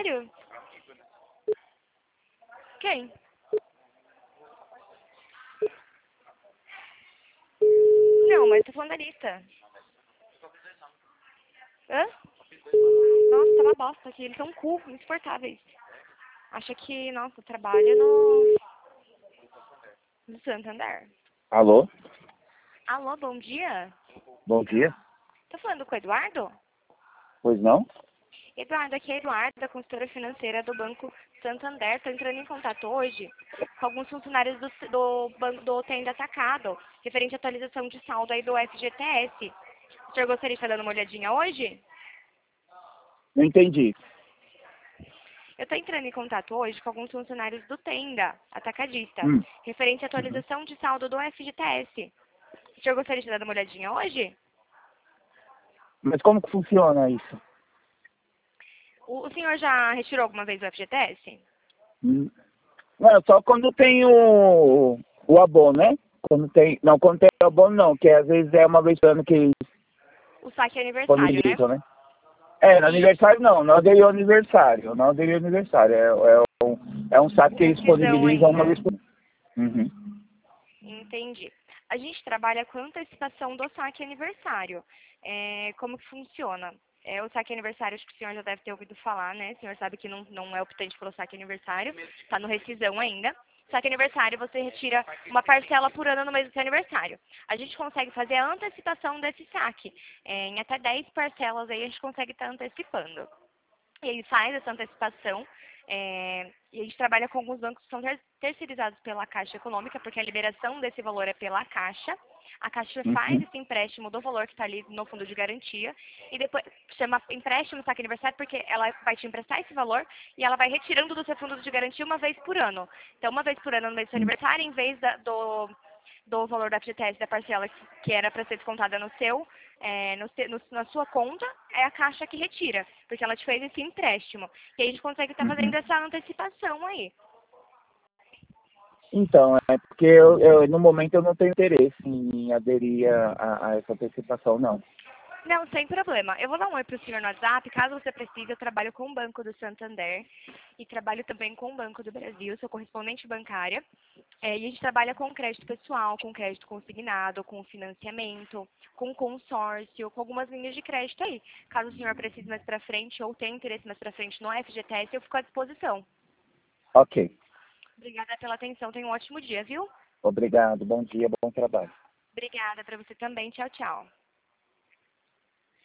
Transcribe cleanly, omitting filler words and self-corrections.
Sério? Quem? Não, mas eu tô falando da lista. Hã? Nossa, tá uma bosta aqui. Eles são cu, insuportáveis. Acha que, nossa, eu trabalho no Santander. Alô? Alô, bom dia? Bom dia. Tô falando com o Eduardo? Pois não? Eduardo, aqui é Eduardo, da consultora financeira do Banco Santander. Estou entrando em contato hoje com alguns funcionários do Banco do Tenda Atacado, referente à atualização de saldo aí do FGTS. O senhor gostaria de estar dando uma olhadinha hoje? Não entendi. Eu estou entrando em contato hoje com alguns funcionários do Tenda Atacadista, Hum. referente à Uhum. atualização de saldo do FGTS. O senhor gostaria de estar dando uma olhadinha hoje? Mas como que funciona isso? O senhor já retirou alguma vez o FGTS? Hum. Não, só quando tem o abono, né? Quando tem. Não, quando tem o abono não, que às vezes é uma vez por ano que eles O saque é aniversário, né? disponibilizam, né? É, no E aniversário não aderi ao aniversário. Não aderi ao aniversário. É um saque o que eles rescisão disponibilizam uma ainda. vez por ano. Uhum. Entendi. A gente trabalha com antecipação do saque aniversário. Como que funciona? O saque aniversário, acho que o senhor já deve ter ouvido falar, né? O senhor sabe que não é optante pelo saque aniversário, está no rescisão ainda. Saque aniversário, você retira uma parcela por ano no mês do seu aniversário. A gente consegue fazer a antecipação desse saque. Em até 10 parcelas aí a gente consegue estar antecipando. E ele faz essa antecipação. E a gente trabalha com alguns bancos que são terceirizados pela Caixa Econômica, porque a liberação desse valor é pela Caixa. A Caixa faz Uhum. esse empréstimo do valor que está ali no fundo de garantia e depois chama empréstimo saque aniversário porque ela vai te emprestar esse valor e ela vai retirando do seu fundo de garantia uma vez por ano. Então, uma vez por ano no mês do seu aniversário, em vez do valor da FGTS da parcela que era para ser descontada no seu, na sua conta, é a Caixa que retira, porque ela te fez esse empréstimo. E aí a gente consegue estar fazendo Uhum. essa antecipação aí. Então, é porque no momento eu não tenho interesse em aderir a essa antecipação, não. Não, sem problema. Eu vou dar um oi pro senhor no WhatsApp. Caso você precise, eu trabalho com o Banco do Santander e trabalho também com o Banco do Brasil, sou correspondente bancária. E a gente trabalha com crédito pessoal, com crédito consignado, com financiamento, com consórcio, com algumas linhas de crédito aí. Caso o senhor precise mais para frente ou tenha interesse mais para frente no FGTS, eu fico à disposição. Ok. Obrigada pela atenção. Tenha um ótimo dia, viu? Obrigado. Bom dia, bom trabalho. Obrigada para você também. Tchau, tchau.